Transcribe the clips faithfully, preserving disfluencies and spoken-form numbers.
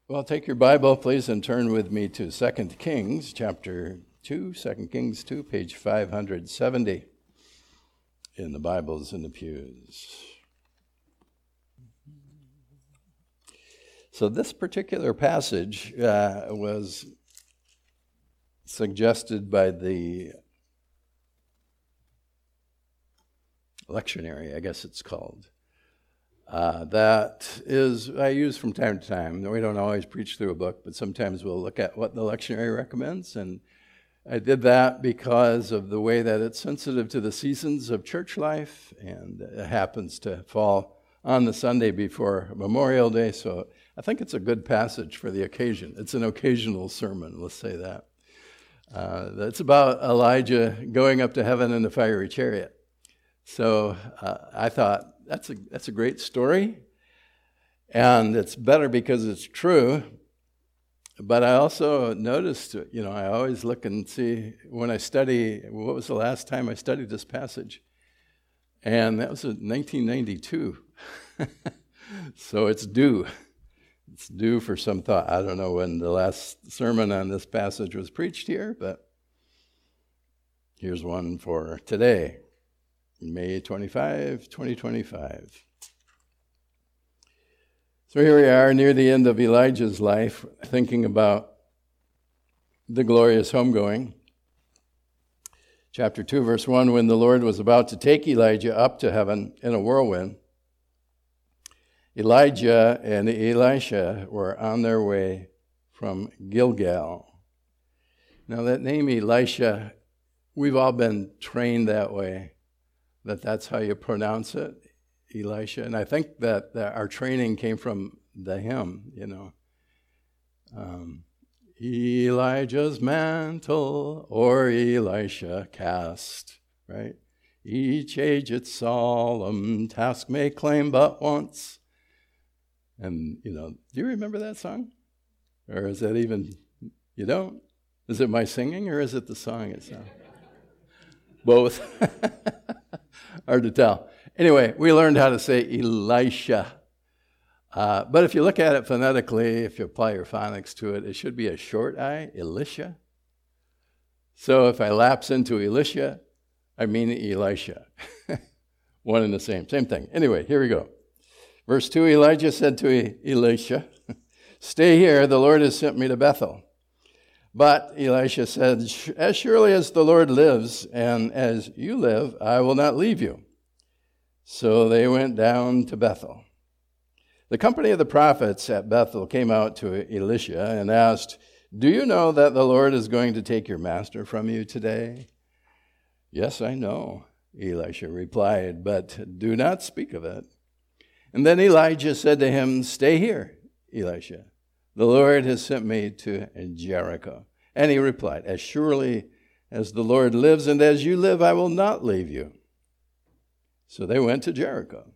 Well, take your Bible, please, and turn with me to Second Kings, chapter two, Second Kings two, page five seventy in the Bibles in the pews. So this particular passage uh, was suggested by the lectionary, I guess it's called. Uh, that is, I use from time to time. We don't always preach through a book, but sometimes we'll look at what the lectionary recommends. And I did that because of the way that it's sensitive to the seasons of church life, and it happens to fall on the Sunday before Memorial Day. So I think it's a good passage for the occasion. It's an occasional sermon, let's say that. Uh, it's about Elijah going up to heaven in the fiery chariot. So uh, I thought, That's a that's a great story, and it's better because it's true. But I also noticed, you know, I always look and see when I study, what was the last time I studied this passage? And that was in nineteen ninety-two. So it's due. It's due for some thought. I don't know when the last sermon on this passage was preached here, but here's one for today. May twenty-fifth, twenty twenty-five. So here we are near the end of Elijah's life, thinking about the glorious homegoing. Chapter two, verse one, when the Lord was about to take Elijah up to heaven in a whirlwind, Elijah and Elisha were on their way from Gilgal. Now that name Elisha, we've all been trained that way, that that's how you pronounce it, Elisha. And I think that, that our training came from the hymn, you know. Um, Elijah's mantle o'er Elisha cast, right? Each age its solemn task may claim but once. And, you know, do you remember that song? Or is that even, you don't? Is it my singing or is it the song itself? Both. Hard to tell. Anyway, we learned how to say Elisha. Uh, but if you look at it phonetically, if you apply your phonics to it, it should be a short I, Elisha. So if I lapse into Elisha, I mean Elisha. One and the same, same thing. Anyway, here we go. Verse two, Elijah said to Elisha, "Stay here, the Lord has sent me to Bethel." But Elisha said, "As surely as the Lord lives, and as you live, I will not leave you." So they went down to Bethel. The company of the prophets at Bethel came out to Elisha and asked, "Do you know that the Lord is going to take your master from you today?" "Yes, I know," Elisha replied, "but do not speak of it." And then Elijah said to him, "Stay here, Elisha. The Lord has sent me to Jericho." And he replied, "As surely as the Lord lives and as you live, I will not leave you." So they went to Jericho.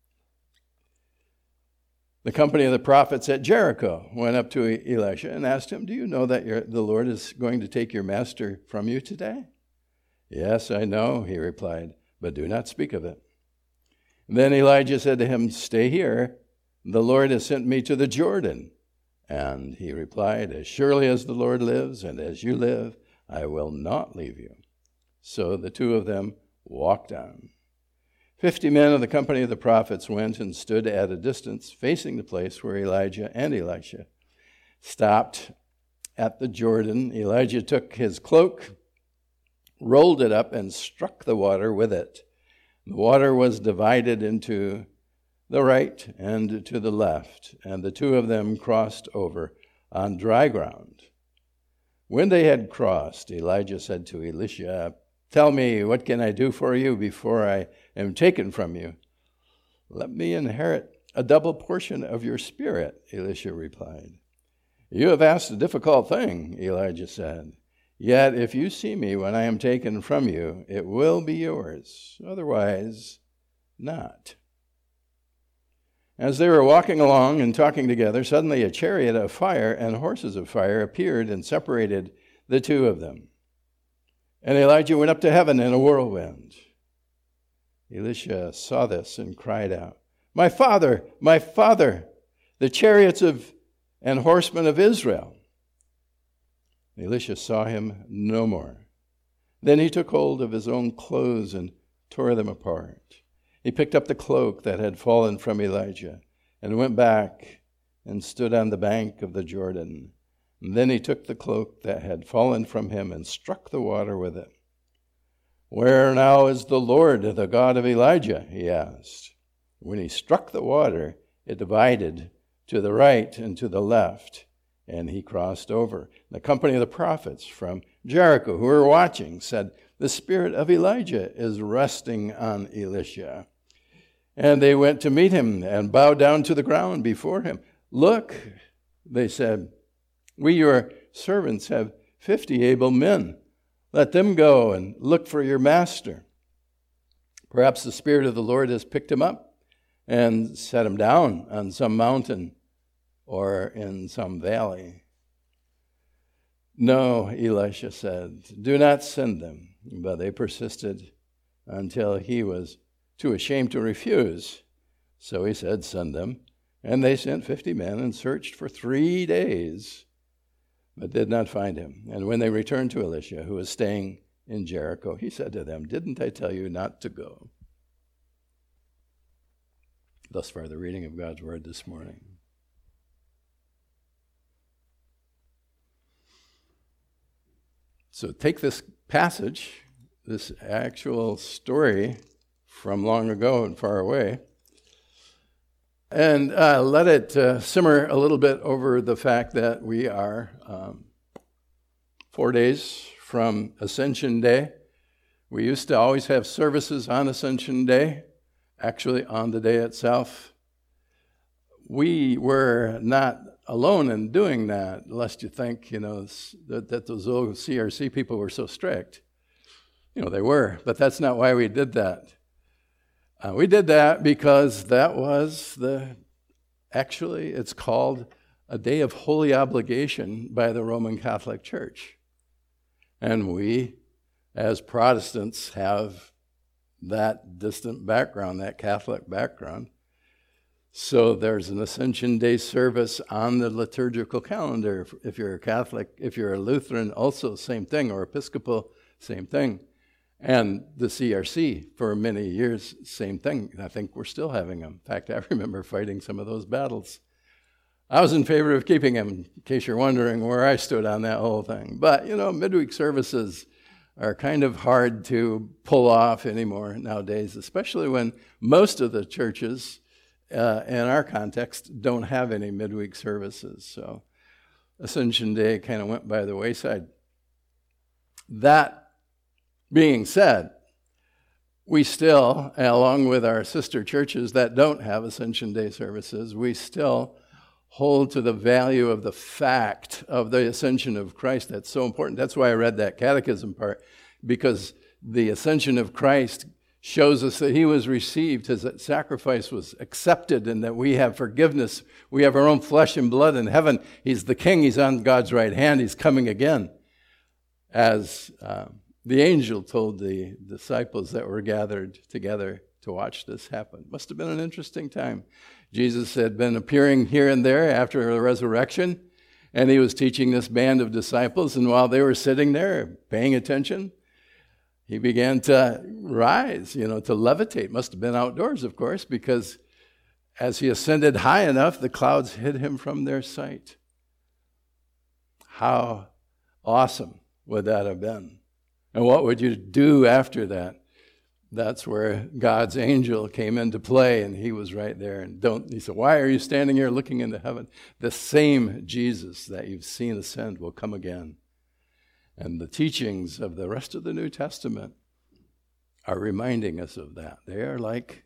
The company of the prophets at Jericho went up to Elisha and asked him, "Do you know that your, the Lord is going to take your master from you today?" "Yes, I know," he replied, "but do not speak of it." And then Elijah said to him, "Stay here. The Lord has sent me to the Jordan." And he replied, "As surely as the Lord lives and as you live, I will not leave you." So the two of them walked on. Fifty men of the company of the prophets went and stood at a distance, facing the place where Elijah and Elisha stopped at the Jordan. Elijah took his cloak, rolled it up, and struck the water with it. The water was divided into the right and to the left, and the two of them crossed over on dry ground. When they had crossed, Elijah said to Elisha, "Tell me, what can I do for you before I am taken from you?" "Let me inherit a double portion of your spirit," Elisha replied. "You have asked a difficult thing," Elijah said. "Yet if you see me when I am taken from you, it will be yours. Otherwise, not." As they were walking along and talking together, suddenly a chariot of fire and horses of fire appeared and separated the two of them. And Elijah went up to heaven in a whirlwind. Elisha saw this and cried out, "My father, my father, the chariots of and horsemen of Israel. Elisha saw him no more. Then he took hold of his own clothes and tore them apart. He picked up the cloak that had fallen from Elijah and went back and stood on the bank of the Jordan. And then he took the cloak that had fallen from him and struck the water with it. "Where now is the Lord, the God of Elijah?" he asked. When he struck the water, it divided to the right and to the left, and he crossed over. The company of the prophets from Jericho who were watching said, "The spirit of Elijah is resting on Elisha." And they went to meet him and bowed down to the ground before him. "Look," they said, "we, your servants, have fifty able men. Let them go and look for your master. Perhaps the Spirit of the Lord has picked him up and set him down on some mountain or in some valley." "No," Elisha said, "do not send them." But they persisted until he was too ashamed to refuse. So he said, "Send them." And they sent fifty men and searched for three days, but did not find him. And when they returned to Elisha, who was staying in Jericho, he said to them, "Didn't I tell you not to go?" Thus far, the reading of God's word this morning. So take this passage, this actual story from long ago and far away, and uh, let it uh, simmer a little bit over the fact that we are um, four days from Ascension Day. We used to always have services on Ascension Day, actually on the day itself. We were not alone in doing that, lest you think, you know, that, that those old C R C people were so strict. You know, they were, but that's not why we did that. Uh, we did that because that was the, actually, it's called a day of holy obligation by the Roman Catholic Church. And we, as Protestants, have that distant background, that Catholic background. So there's an Ascension Day service on the liturgical calendar. If you're a Catholic, if you're a Lutheran, also same thing, or Episcopal, same thing. And the C R C, for many years, same thing. I think we're still having them. In fact, I remember fighting some of those battles. I was in favor of keeping them, in case you're wondering where I stood on that whole thing. But, you know, midweek services are kind of hard to pull off anymore nowadays, especially when most of the churches uh, in our context don't have any midweek services. So Ascension Day kind of went by the wayside. That being said, we still, along with our sister churches that don't have Ascension Day services, we still hold to the value of the fact of the ascension of Christ. That's so important. That's why I read that catechism part, because the ascension of Christ shows us that he was received, his sacrifice was accepted, and that we have forgiveness. We have our own flesh and blood in heaven. He's the king. He's on God's right hand. He's coming again. As uh, the angel told the disciples that were gathered together to watch this happen. Must have been an interesting time. Jesus had been appearing here and there after the resurrection, and he was teaching this band of disciples, and while they were sitting there paying attention, he began to rise, you know, to levitate. Must have been outdoors, of course, because as he ascended high enough, the clouds hid him from their sight. How awesome would that have been? And what would you do after that? That's where God's angel came into play, and he was right there. And don't he said, "Why are you standing here looking into heaven? The same Jesus that you've seen ascend will come again." And the teachings of the rest of the New Testament are reminding us of that. They are like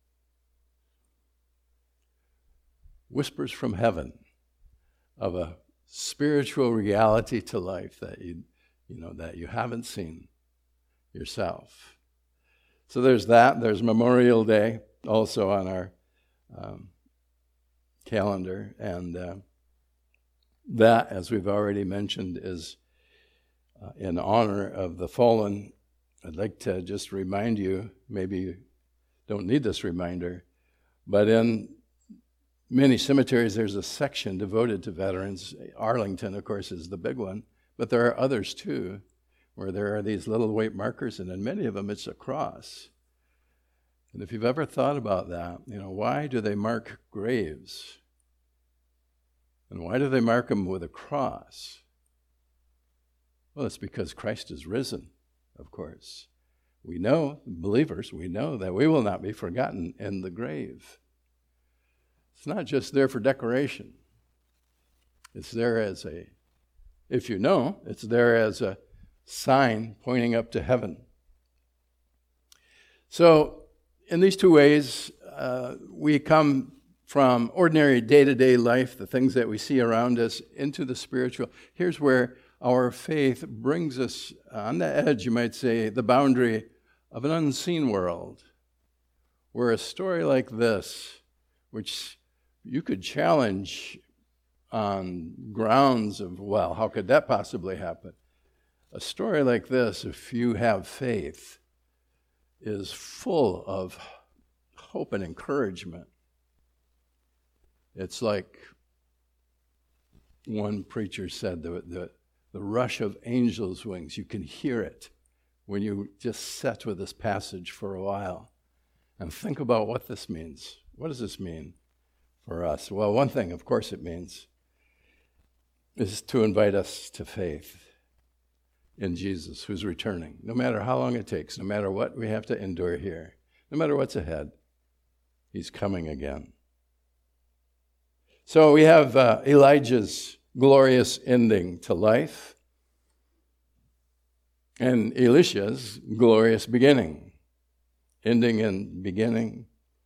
whispers from heaven of a spiritual reality to life that you, you know, that you haven't seen yourself. So there's that. There's Memorial Day also on our um, calendar. And uh, that, as we've already mentioned, is uh, in honor of the fallen. I'd like to just remind you, maybe you don't need this reminder, but in many cemeteries, there's a section devoted to veterans. Arlington, of course, is the big one, but there are others too, where there are these little white markers, and in many of them it's a cross. And if you've ever thought about that, you know, why do they mark graves? And why do they mark them with a cross? Well, it's because Christ is risen, of course. We know, believers, we know that we will not be forgotten in the grave. It's not just there for decoration. It's there as a, if you know, it's there as a sign pointing up to heaven. So, in these two ways, uh, we come from ordinary day-to-day life, the things that we see around us, into the spiritual. Here's where our faith brings us on the edge, you might say, the boundary of an unseen world, where a story like this, which you could challenge on grounds of, well, how could that possibly happen? A story like this, if you have faith, is full of hope and encouragement. It's like one preacher said, the, the, the rush of angels' wings, you can hear it when you just sit with this passage for a while and think about what this means. What does this mean for us? Well, one thing, of course, it means is to invite us to faith in Jesus, who's returning, no matter how long it takes, no matter what we have to endure here, no matter what's ahead, he's coming again. So we have uh, Elijah's glorious ending to life and Elisha's glorious beginning, ending and beginning,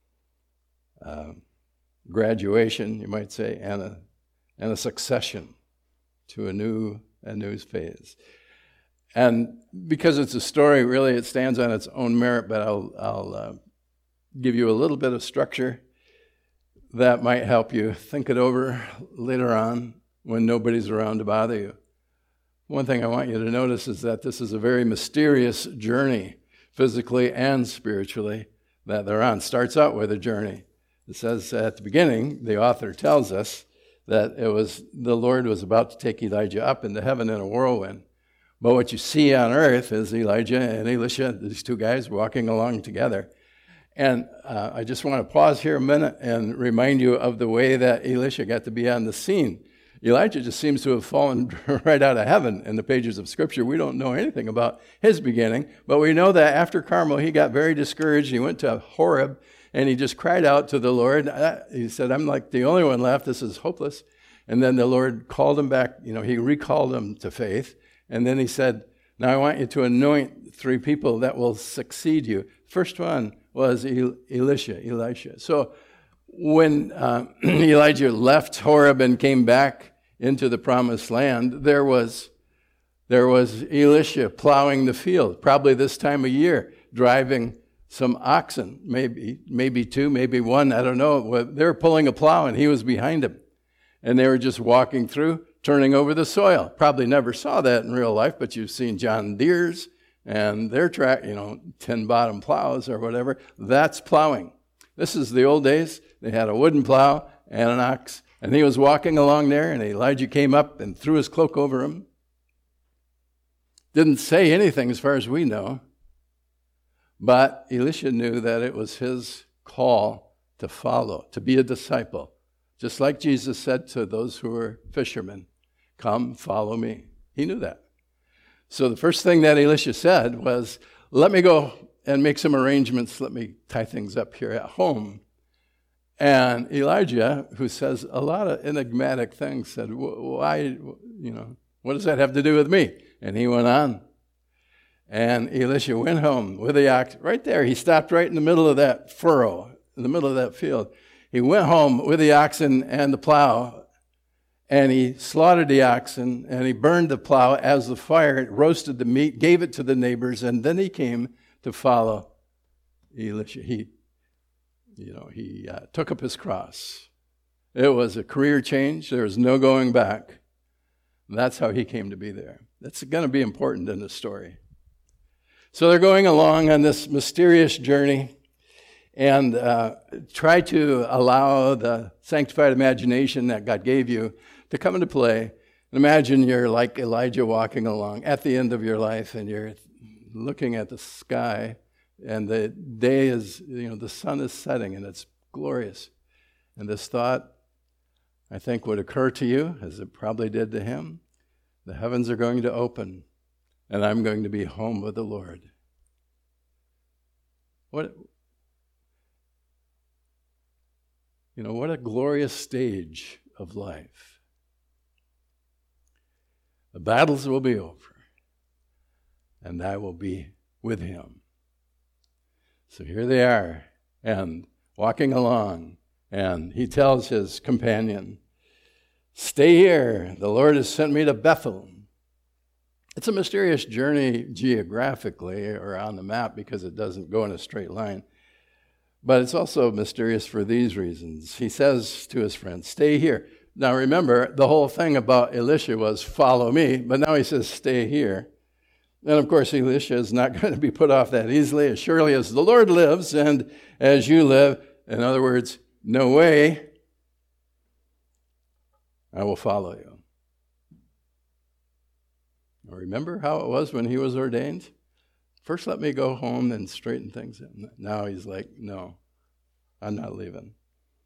uh, graduation, you might say, and a, and a succession to a new, a new phase. And because it's a story, really, it stands on its own merit, but I'll, I'll uh, give you a little bit of structure that might help you think it over later on when nobody's around to bother you. One thing I want you to notice is that this is a very mysterious journey, physically and spiritually, that they're on. Starts out with a journey. It says at the beginning, the author tells us that it was the Lord was about to take Elijah up into heaven in a whirlwind. But what you see on earth is Elijah and Elisha, these two guys walking along together. And uh, I just want to pause here a minute and remind you of the way that Elisha got to be on the scene. Elijah just seems to have fallen right out of heaven in the pages of Scripture. We don't know anything about his beginning, but we know that after Carmel, he got very discouraged. He went to Horeb, and he just cried out to the Lord. He said, I'm like the only one left. This is hopeless. And then the Lord called him back. You know, he recalled him to faith. And then he said, now I want you to anoint three people that will succeed you. First one was Elisha, Elisha. So when uh, Elijah left Horeb and came back into the promised land, there was there was Elisha plowing the field, probably this time of year, driving some oxen, maybe maybe two, maybe one, I don't know. They were pulling a plow and he was behind him. And they were just walking through, turning over the soil. Probably never saw that in real life, but you've seen John Deere's and their track, you know, ten bottom plows or whatever. That's plowing. This is the old days. They had a wooden plow and an ox. And he was walking along there, and Elijah came up and threw his cloak over him. Didn't say anything as far as we know. But Elisha knew that it was his call to follow, to be a disciple. Just like Jesus said to those who were fishermen, come, follow me. He knew that. So the first thing that Elisha said was, let me go and make some arrangements. Let me tie things up here at home. And Elijah, who says a lot of enigmatic things, said, why, you know, what does that have to do with me? And he went on. And Elisha went home with the ox right there. He stopped right in the middle of that furrow, in the middle of that field. He went home with the oxen and the plow, and he slaughtered the oxen, and he burned the plow as the fire roasted the meat, gave it to the neighbors, and then he came to follow Elisha. He You know, he uh, took up his cross. It was a career change. There was no going back. And that's how he came to be there. That's going to be important in the story. So they're going along on this mysterious journey. And uh, try to allow the sanctified imagination that God gave you to come into play. Imagine you're like Elijah walking along at the end of your life, and you're looking at the sky, and the day is, you know, the sun is setting, and it's glorious. And this thought, I think, would occur to you, as it probably did to him. The heavens are going to open, and I'm going to be home with the Lord. What, you know, what a glorious stage of life. The battles will be over, and I will be with him. So here they are, and walking along, and he tells his companion, stay here, the Lord has sent me to Bethel. It's a mysterious journey geographically or on the map because it doesn't go in a straight line. But it's also mysterious for these reasons. He says to his friend, stay here. Now remember, the whole thing about Elisha was follow me, but now he says stay here. And of course, Elisha is not going to be put off that easily, as surely as the Lord lives and as you live. In other words, no way, I will follow you. Now, remember how it was when he was ordained? First, let me go home and straighten things out. Now he's like, no, I'm not leaving.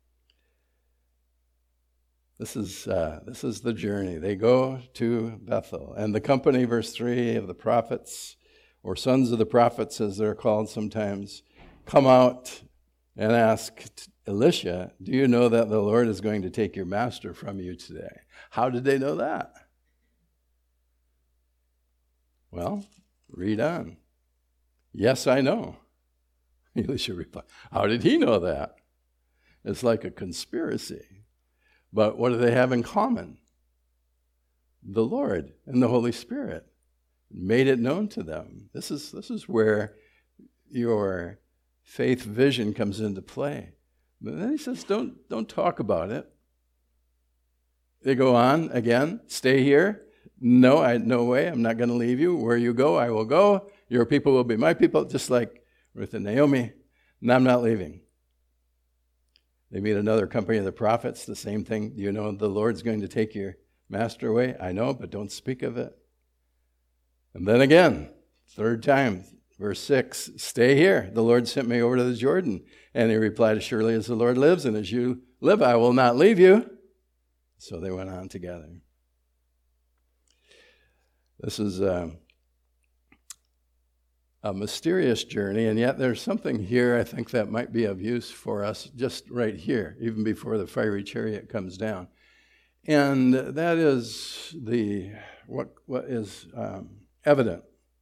This is uh, this is the journey. They go to Bethel. And the company, verse three, of the prophets, or sons of the prophets as they're called sometimes, come out and ask Elisha, do you know that the Lord is going to take your master from you today? How did they know that? Well, read on. Yes, I know. Elisha replied. How did he know that? It's like a conspiracy. But what do they have in common? The Lord and the Holy Spirit made it known to them. This is, this is where your faith vision comes into play. But then he says, don't, don't talk about it. They go on again, stay here. No, I, no way, I'm not going to leave you. Where you go, I will go. Your people will be my people, just like Ruth and Naomi. And I'm not leaving. They meet another company of the prophets, the same thing. You know the Lord's going to take your master away. I know, but don't speak of it. And then again, third time, verse six, stay here. The Lord sent me over to the Jordan. And he replied, as surely as the Lord lives and as you live, I will not leave you. So they went on together. This is a, a mysterious journey, and yet there's something here I think that might be of use for us just right here, even before the fiery chariot comes down. And that is the what what is um, evident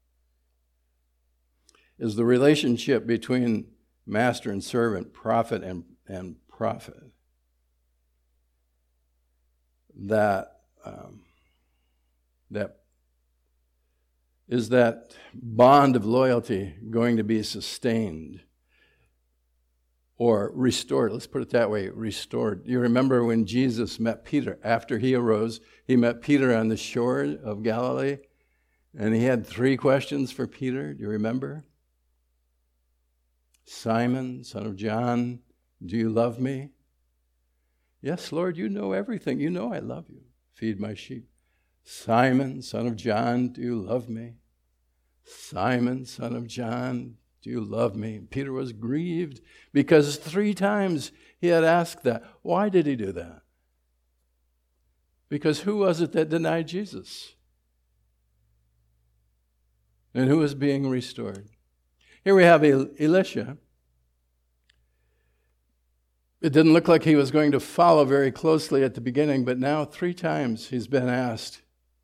is the relationship between master and servant, prophet and, and prophet. That um, that is that bond of loyalty going to be sustained or restored? Let's put it that way, restored. You remember when Jesus met Peter after he arose, he met Peter on the shore of Galilee, and he had three questions for Peter. Do you remember? Simon, son of John, do you love me? Yes, Lord, you know everything. You know I love you. Feed my sheep. Simon, son of John, do you love me? Simon, son of John, do you love me? Peter was grieved because three times he had asked that. Why did he do that? Because who was it that denied Jesus? And who was being restored? Here we have Elisha. It didn't look like he was going to follow very closely at the beginning, but now three times he's been asked,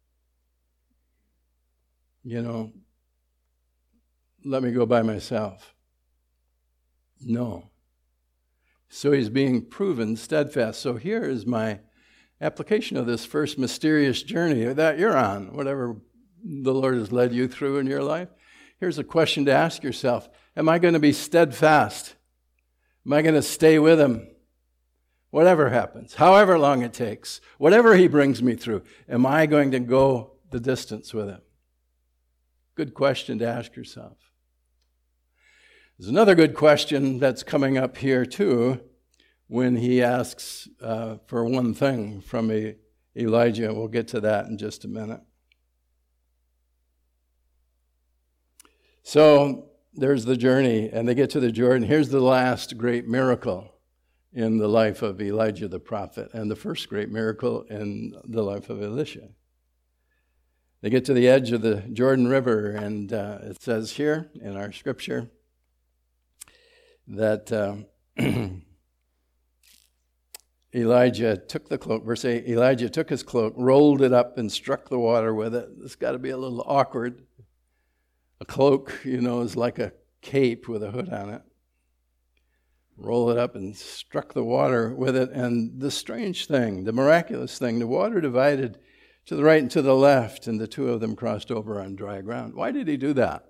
you know, let me go by myself. No. So he's being proven steadfast. So here is my application of this first mysterious journey that you're on, whatever the Lord has led you through in your life. Here's a question to ask yourself. Am I going to be steadfast? Am I going to stay with him? Whatever happens, however long it takes, whatever he brings me through, am I going to go the distance with him? Good question to ask yourself. There's another good question that's coming up here too when he asks uh, for one thing from a, Elijah. We'll get to that in just a minute. So there's the journey, and they get to the Jordan. Here's the last great miracle in the life of Elijah the prophet, and the first great miracle in the life of Elisha. They get to the edge of the Jordan River, and uh, it says here in our scripture that uh, Elijah took the cloak, verse eight, Elijah took his cloak, rolled it up, and struck the water with it. It's got to be a little awkward. A cloak, you know, is like a cape with a hood on it. Roll it up and struck the water with it. And the strange thing, the miraculous thing, the water divided to the right and to the left, and the two of them crossed over on dry ground. Why did he do that?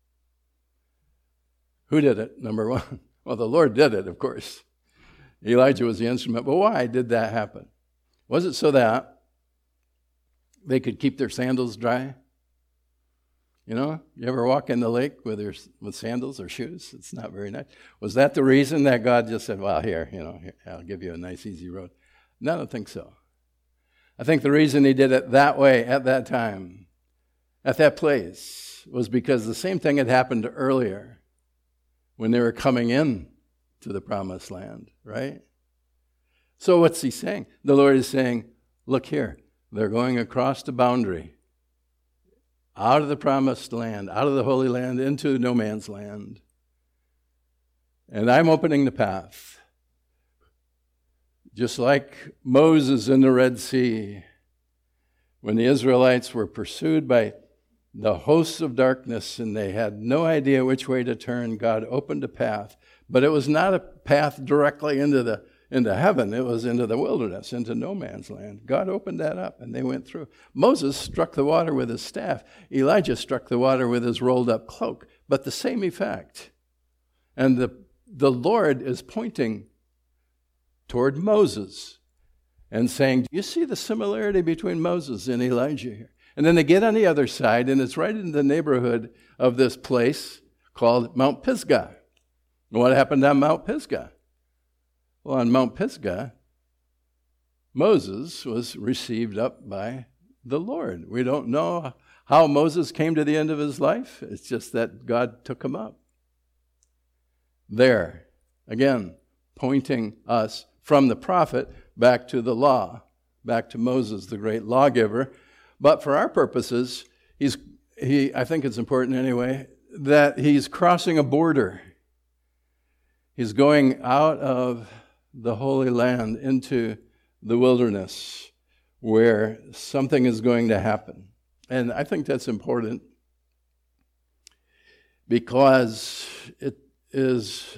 Who did it, number one? Well, the Lord did it, of course. Elijah was the instrument. But why did that happen? Was it so that they could keep their sandals dry? You know, you ever walk in the lake with your with sandals or shoes? It's not very nice. Was that the reason that God just said, well, here, you know, here, I'll give you a nice, easy road? No, I don't think so. I think the reason he did it that way at that time, at that place, was because the same thing had happened earlier when they were coming in to the promised land, right? So what's he saying? The Lord is saying, look here, they're going across the boundary, out of the promised land, out of the Holy Land, into no man's land. And I'm opening the path. Just like Moses in the Red Sea, when the Israelites were pursued by the hosts of darkness and they had no idea which way to turn, God opened a path. But it was not a path directly into the into heaven. It was into the wilderness, into no man's land. God opened that up, and they went through. Moses struck the water with his staff. Elijah struck the water with his rolled-up cloak. But the same effect. And the, the Lord is pointing toward Moses and saying, do you see the similarity between Moses and Elijah here? And then they get on the other side, and it's right in the neighborhood of this place called Mount Pisgah. What happened on Mount Pisgah? Well, on Mount Pisgah, Moses was received up by the Lord. We don't know how Moses came to the end of his life. It's just that God took him up. There, again, pointing us from the prophet back to the law, back to Moses, the great lawgiver. But for our purposes, he's he. I think it's important anyway that he's crossing a border. He's going out of the Holy Land into the wilderness where something is going to happen. And I think that's important because it is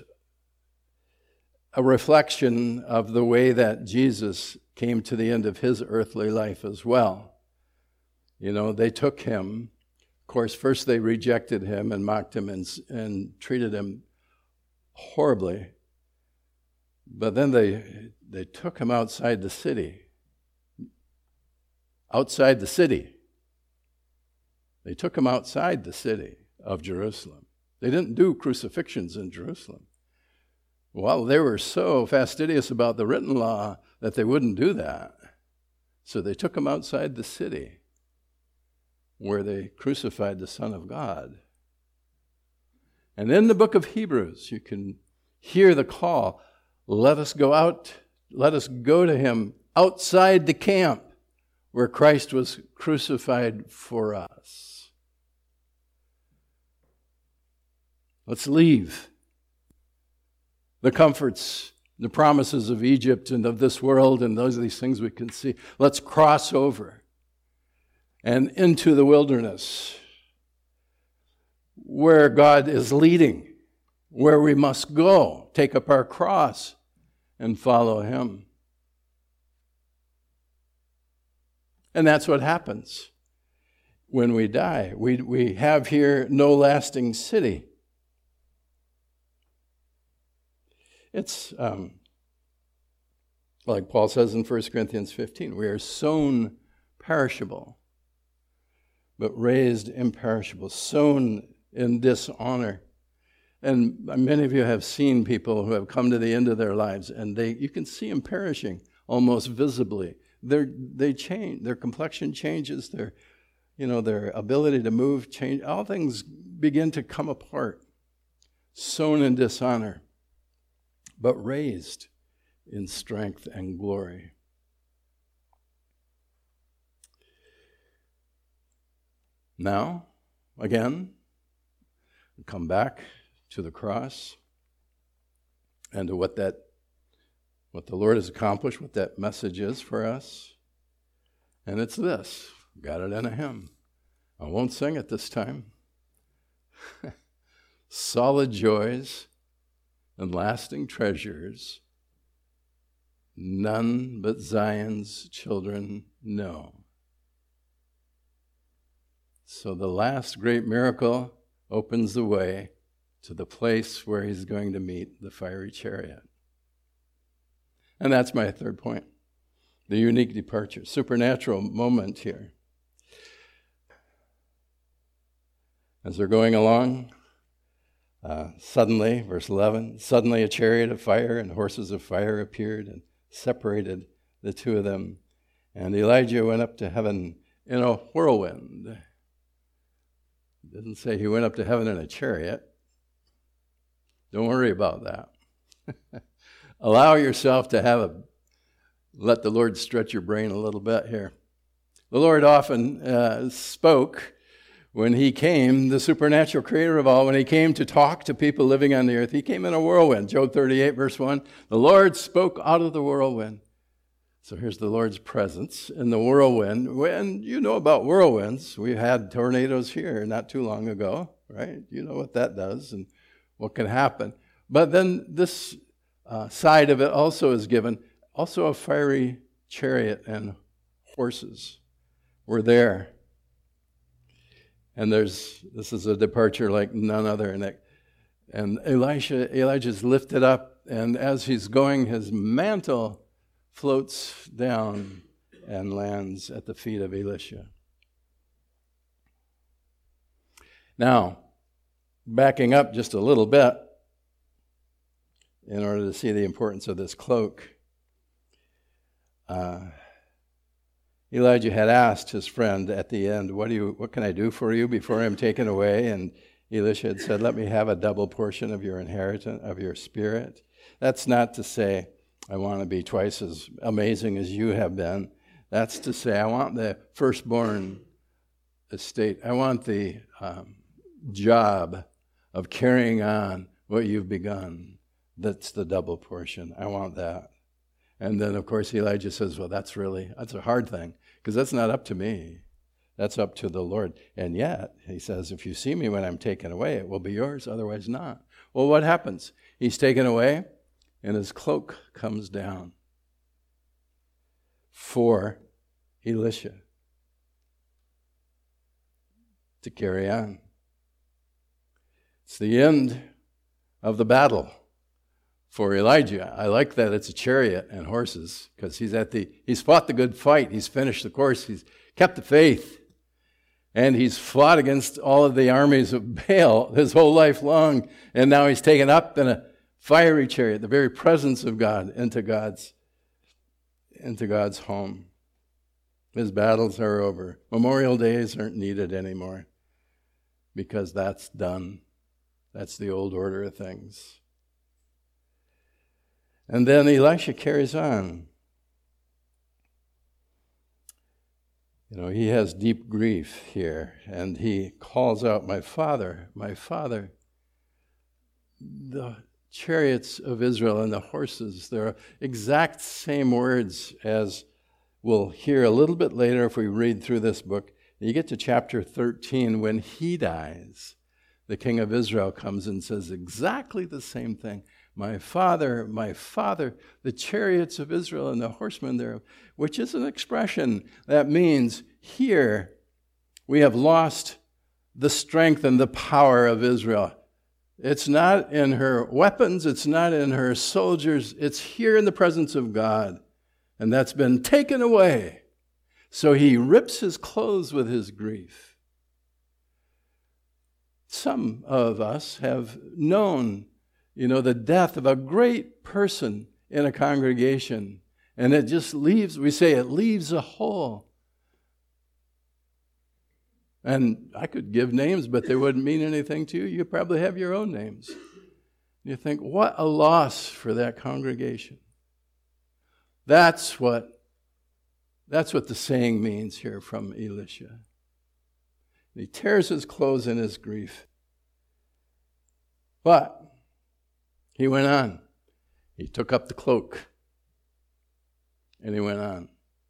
a reflection of the way that Jesus came to the end of his earthly life as well. You know, they took him. Of course, first they rejected him and mocked him and, and treated him horribly. But then they they took him outside the city. Outside the city. They took him outside the city of Jerusalem. They didn't do crucifixions in Jerusalem. Well, they were so fastidious about the written law that they wouldn't do that. So they took him outside the city where they crucified the Son of God. And in the book of Hebrews, you can hear the call, let us go out, let us go to him outside the camp where Christ was crucified for us. Let's leave the comforts, the promises of Egypt and of this world and those of these things we can see. Let's cross over and into the wilderness where God is leading, where we must go, take up our cross and follow him. And that's what happens when we die. We, we have here no lasting city. It's um, like Paul says in First Corinthians fifteen, we are sown perishable, but raised imperishable, sown in dishonor. And many of you have seen people who have come to the end of their lives, and they you can see them perishing almost visibly. They're, they change, their complexion changes, their, you know, their ability to move change. All things begin to come apart, sown in dishonor, but raised in strength and glory. Now, again, come back to the cross and to what that, what the Lord has accomplished, what that message is for us. And it's this. Got it in a hymn. I won't sing it this time. Solid joys and lasting treasures, none but Zion's children know. So the last great miracle opens the way to the place where he's going to meet the fiery chariot. And that's my third point, the unique departure, supernatural moment here. As they're going along, uh, suddenly, verse eleven, suddenly a chariot of fire and horses of fire appeared and separated the two of them. And Elijah went up to heaven in a whirlwind. It doesn't say he went up to heaven in a chariot. Don't worry about that. Allow yourself to have a, let the Lord stretch your brain a little bit here. The Lord often uh, spoke when he came, the supernatural creator of all, when he came to talk to people living on the earth. He came in a whirlwind. Job thirty-eight, verse one, the Lord spoke out of the whirlwind. So here's the Lord's presence in the whirlwind. When you know about whirlwinds, we had tornadoes here not too long ago, right? You know what that does and what can happen. But then this uh, side of it also is given, also a fiery chariot and horses were there. And there's, this is a departure like none other. And, and Elisha, Elijah's lifted up, and as he's going, his mantle floats down and lands at the feet of Elisha. Now, backing up just a little bit, in order to see the importance of this cloak, uh, Elijah had asked his friend at the end, what do you, what can I do for you before I'm taken away? And Elisha had said, let me have a double portion of your inheritance, of your spirit. That's not to say, I want to be twice as amazing as you have been. That's to say, I want the firstborn estate. I want the um, job of carrying on what you've begun. That's the double portion. I want that. And then, of course, Elijah says, well, that's really, that's a hard thing, because that's not up to me. That's up to the Lord. And yet, he says, if you see me when I'm taken away, it will be yours, otherwise not. Well, what happens? He's taken away, and his cloak comes down for Elisha to carry on. It's the end of the battle for Elijah. I like that it's a chariot and horses, because he's at the he's fought the good fight. He's finished the course. He's kept the faith. And he's fought against all of the armies of Baal his whole life long. And now he's taken up in a fiery chariot, the very presence of God, into God's, into God's home. His battles are over. Memorial days aren't needed anymore, because that's done. That's the old order of things. And then Elisha carries on. You know, he has deep grief here, and he calls out, my father, my father. The chariots of Israel and the horses, they're exact same words as we'll hear a little bit later if we read through this book. You get to chapter thirteen, when he dies, the king of Israel comes and says exactly the same thing. My father, my father, the chariots of Israel and the horsemen thereof, which is an expression that means here we have lost the strength and the power of Israel. It's not in her weapons, it's not in her soldiers, it's here in the presence of God. And that's been taken away. So he rips his clothes with his grief. some of us have known, you know, the death of a great person in a congregation, and it just leaves, we say it leaves a hole. And I could give names, but they wouldn't mean anything to you. You probably have your own names. You think, what a loss for that congregation. That's what, that's what the saying means here from Elisha. He tears his clothes in his grief. But he went on. He took up the cloak. And he went on.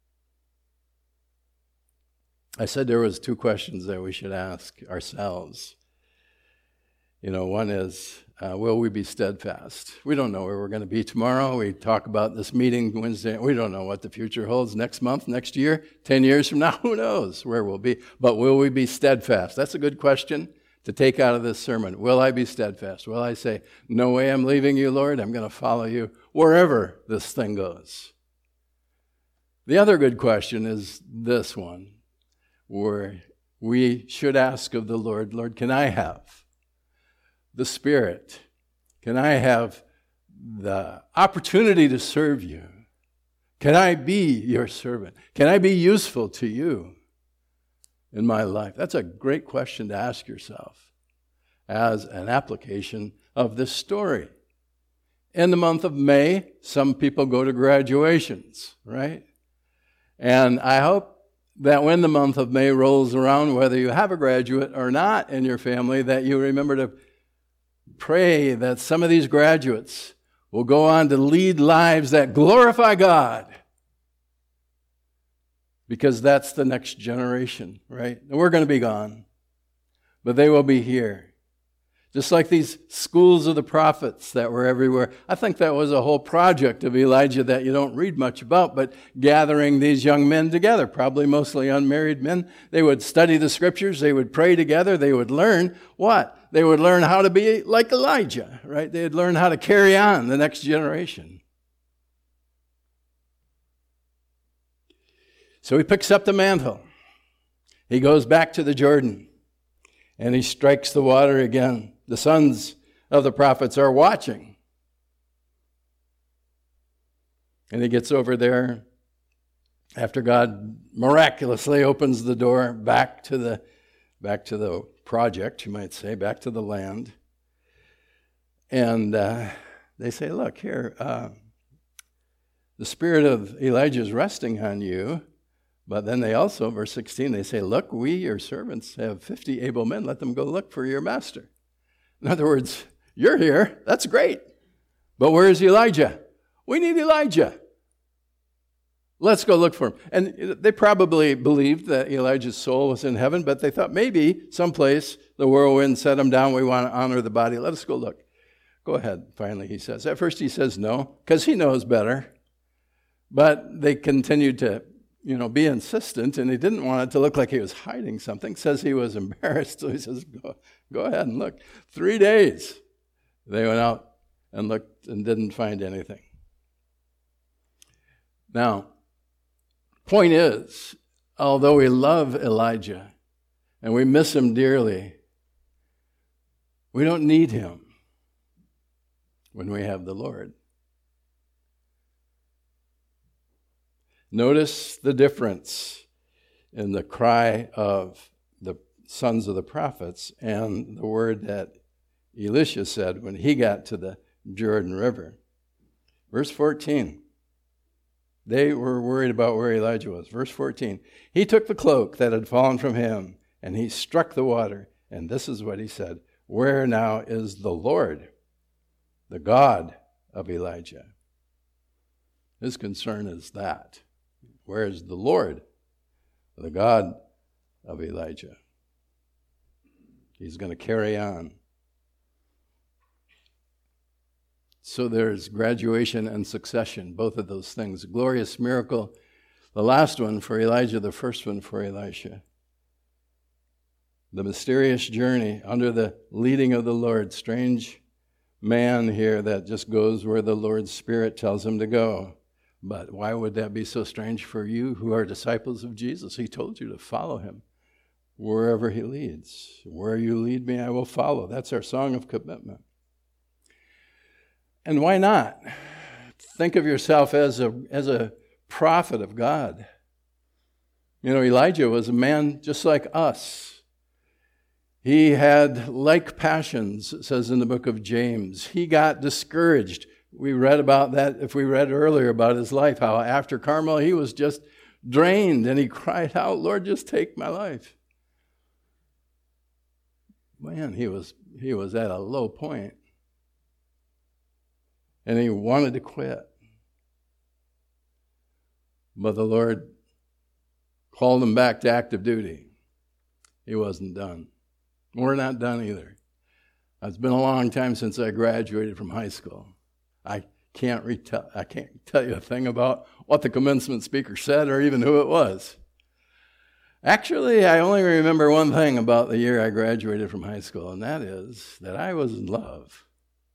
I said there was two questions that we should ask ourselves. You know, one is, uh, will we be steadfast? We don't know where we're going to be tomorrow. We talk about this meeting Wednesday. We don't know what the future holds next month, next year, ten years from now. Who knows where we'll be? But will we be steadfast? That's a good question to take out of this sermon. Will I be steadfast? Will I say, no way I'm leaving you, Lord. I'm going to follow you wherever this thing goes. The other good question is this one, where we should ask of the Lord, Lord, can I have the Spirit? Can I have the opportunity to serve you? Can I be your servant? Can I be useful to you in my life? That's a great question to ask yourself as an application of this story. In the month of May, some people go to graduations, right? And I hope that when the month of May rolls around, whether you have a graduate or not in your family, that you remember to pray that some of these graduates will go on to lead lives that glorify God. Because that's the next generation, right? And we're going to be gone, but they will be here. Just like these schools of the prophets that were everywhere. I think that was a whole project of Elijah that you don't read much about, but gathering these young men together, probably mostly unmarried men. They would study the scriptures. They would pray together. They would learn what? They would learn how to be like Elijah, right? They'd learn how to carry on the next generation. So he picks up the mantle. He goes back to the Jordan, and he strikes the water again. The sons of the prophets are watching. And he gets over there after God miraculously opens the door back to the back to the project, you might say, back to the land. And uh, they say, look, here, uh, the spirit of Elijah is resting on you. But then they also, verse sixteen, they say, look, we, your servants, have fifty able men. Let them go look for your master. In other words, you're here. That's great. But where is Elijah? We need Elijah. Let's go look for him. And they probably believed that Elijah's soul was in heaven, but they thought maybe someplace the whirlwind set him down. We want to honor the body. Let us go look. Go ahead, finally, he says. At first he says no, because he knows better. But they continued to you know, be insistent, and he didn't want it to look like he was hiding something. Says he was embarrassed, so he says, go, go ahead and look. Three days they went out and looked and didn't find anything. Now, point is, although we love Elijah and we miss him dearly, we don't need him when we have the Lord. Notice the difference in the cry of the sons of the prophets and the word that Elisha said when he got to the Jordan River. Verse fourteen. They were worried about where Elijah was. Verse fourteen. He took the cloak that had fallen from him, and he struck the water. And this is what he said. Where now is the Lord, the God of Elijah? His concern is that. Where is the Lord, the God of Elijah? He's going to carry on. So there's graduation and succession, both of those things. Glorious miracle, the last one for Elijah, the first one for Elisha. The mysterious journey under the leading of the Lord. Strange man here that just goes where the Lord's Spirit tells him to go. But why would that be so strange for you who are disciples of Jesus? He told you to follow him wherever he leads. Where you lead me, I will follow. That's our song of commitment. And why not? Think of yourself as a, as a prophet of God. You know, Elijah was a man just like us. He had like passions, it says in the book of James. He got discouraged. We read about that, if we read earlier about his life, how after Carmel he was just drained and he cried out, Lord, just take my life. Man, he was he was at a low point. And he wanted to quit. But the Lord called him back to active duty. He wasn't done. We're not done either. It's been a long time since I graduated from high school. I can't retell, I can't tell you a thing about what the commencement speaker said or even who it was. Actually, I only remember one thing about the year I graduated from high school, and that is that I was in love.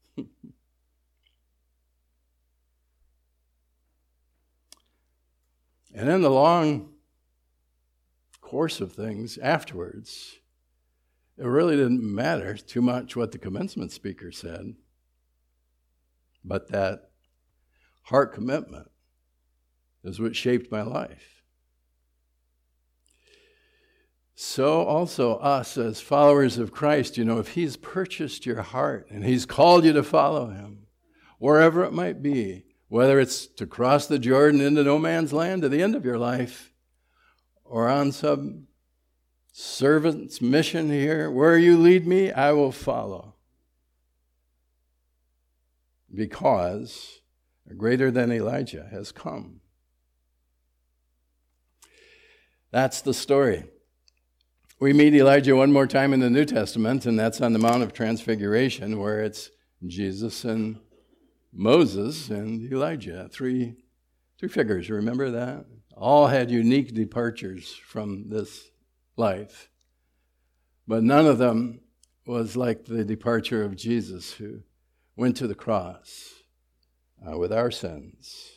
And in the long course of things afterwards, it really didn't matter too much what the commencement speaker said, but that heart commitment is what shaped my life. So also us as followers of Christ, you know, if he's purchased your heart and he's called you to follow him, wherever it might be, whether it's to cross the Jordan into no man's land to the end of your life, or on some servant's mission here, where you lead me, I will follow. Because greater than Elijah has come. That's the story. We meet Elijah one more time in the New Testament, and that's on the Mount of Transfiguration, where it's Jesus and Moses and Elijah, three, three figures, remember that? All had unique departures from this life. But none of them was like the departure of Jesus, who went to the cross uh, with our sins,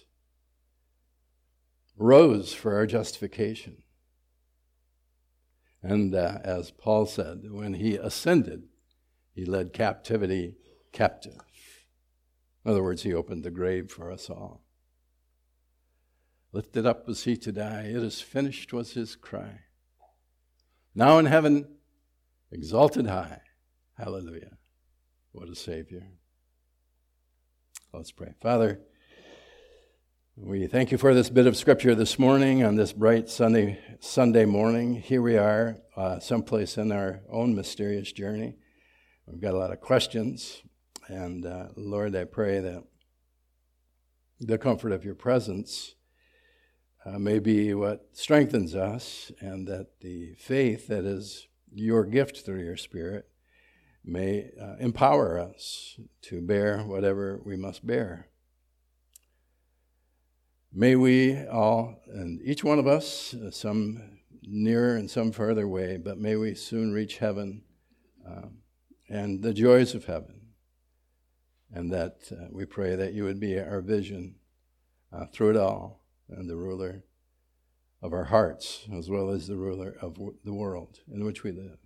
rose for our justification. And uh, as Paul said, when he ascended, he led captivity captive. In other words, he opened the grave for us all. Lifted up was he to die. It is finished was his cry. Now in heaven, exalted high. Hallelujah. What a Savior. Let's pray. Father, we thank you for this bit of Scripture this morning on this bright Sunday Sunday morning. Here we are, uh, someplace in our own mysterious journey. We've got a lot of questions. And uh, Lord, I pray that the comfort of your presence uh, may be what strengthens us, and that the faith that is your gift through your Spirit may uh, empower us to bear whatever we must bear. May we all, and each one of us, uh, some nearer and some further away, but may we soon reach heaven um, and the joys of heaven. And that uh, we pray that you would be our vision uh, through it all, and the ruler of our hearts, as well as the ruler of w- the world in which we live.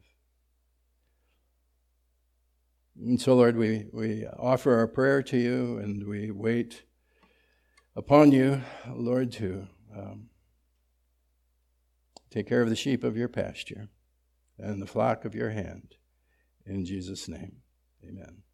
And so, Lord, we, we offer our prayer to you, and we wait upon you, Lord, to um, take care of the sheep of your pasture and the flock of your hand. In Jesus' name, amen.